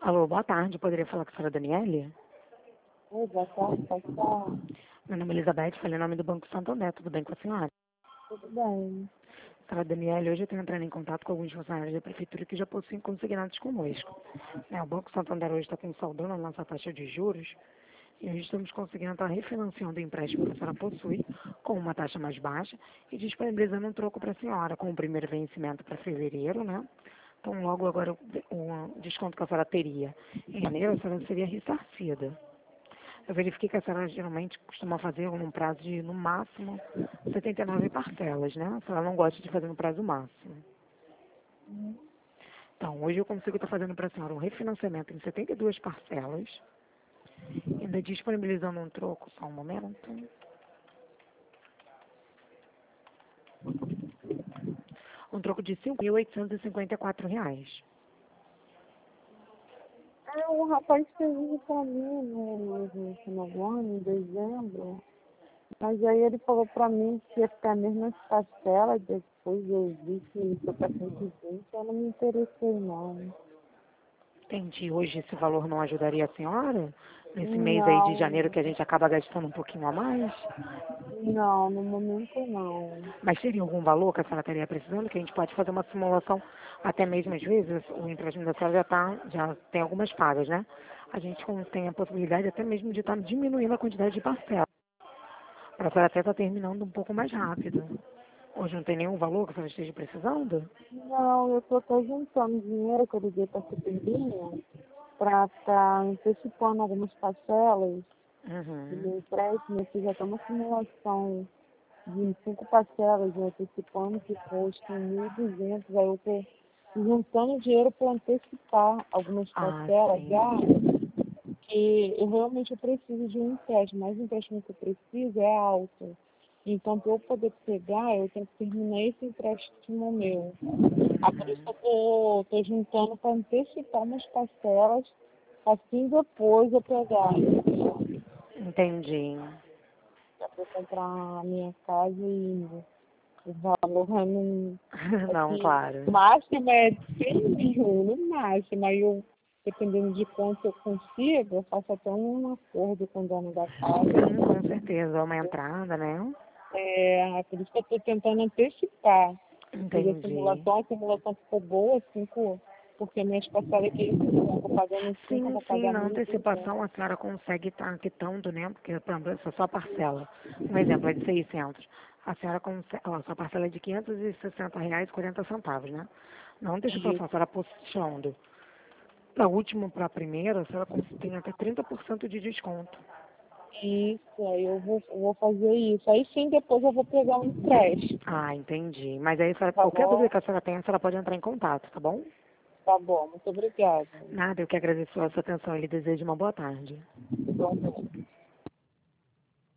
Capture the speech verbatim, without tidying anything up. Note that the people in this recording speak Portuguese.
Alô, boa tarde. Poderia falar com a senhora Daniele? Oi, boa tarde, pode falar. Meu nome é Elizabeth, falei em nome do Banco Santander. Tudo bem com a senhora? Tudo bem. Senhora Daniele, hoje eu estou entrando em contato com alguns funcionários da Prefeitura que já possuem consignados conosco. É, o Banco Santander hoje está consolidando a nossa taxa de juros e hoje estamos conseguindo estar refinanciando o empréstimo que a senhora possui com uma taxa mais baixa e disponibilizando um troco para a senhora com o primeiro vencimento para fevereiro, né? Então, logo agora, o o desconto que a senhora teria em janeiro, a senhora seria ressarcida. Eu verifiquei que a senhora geralmente costuma fazer num prazo de, no máximo, setenta e nove parcelas, né? A senhora não gosta de fazer no prazo máximo. Então, hoje eu consigo estar fazendo para a senhora um refinanciamento em setenta e duas parcelas, ainda disponibilizando um troco, só um momento. Um troco de cinco mil oitocentos e cinquenta e quatro reais. É, o rapaz fez isso pra mim no, no final do ano, em dezembro. Mas aí ele falou pra mim que ia ficar mesmo as parcelas, depois eu vi que foi pra cento e vinte, eu não me interessei não. Entendi. Hoje esse valor não ajudaria a senhora? Nesse mês aí de janeiro Não, que a gente acaba gastando um pouquinho a mais? não, no momento não. Mas teria algum valor que a senhora estaria precisando, que a gente pode fazer uma simulação, até mesmo às vezes, o empréstimo da senhora já, tá, já tem algumas pagas, né? A gente com- tem a possibilidade até mesmo de estar diminuindo a quantidade de parcelas, para a senhora até estar terminando um pouco mais rápido. Hoje não tem nenhum valor que a senhora esteja precisando? Não, eu tô até juntando dinheiro que eu liguei pra Superlinha pra estar antecipando algumas parcelas do Uhum. meu empréstimo. Eu fiz até uma simulação de cinco parcelas, né, antecipando que custa mil e duzentos, aí eu estou juntando dinheiro para antecipar algumas Ah, parcelas sim. já, que eu realmente eu preciso de um empréstimo, mas o empréstimo que eu preciso é alto. Então, para eu poder pegar, eu tenho que terminar esse empréstimo meu. Ah, por isso Uhum. que eu estou juntando para antecipar umas parcelas, assim depois eu pegar. Entendi. Para eu comprar a minha casa e o valor é não. Não, Assim, claro. o máximo é cem mil, no máximo. Aí eu, dependendo de quanto eu consigo, eu faço até um acordo com o dono da casa. Sim, com certeza. Uma entrada, né? É, por isso que eu estou tentando antecipar. Fiz a Entendi. simulação, a simulação ficou boa, cinco, porque minhas parcelas aqui, eu estou pagando cinco, eu Sim, vou sim, pagar na mil e duzentos. antecipação a senhora consegue estar quitando, né? Porque, por exemplo, essa sua parcela, um exemplo, é de seiscentos. A senhora consegue, ó, sua parcela é de quinhentos e sessenta reais e quarenta centavos, né? Na antecipação, a senhora puxando da última para a primeira, a senhora cons- tem até trinta por cento de desconto. Isso, aí eu vou, eu vou fazer isso. Aí sim, depois eu vou pegar um empréstimo, Ah, entendi. Mas aí, a senhora, tá qualquer dúvida bom? que a senhora tenha, a senhora pode entrar em contato, tá bom? Tá bom, muito obrigada. Nada, eu que agradeço a sua atenção e lhe desejo uma boa tarde. Igualmente.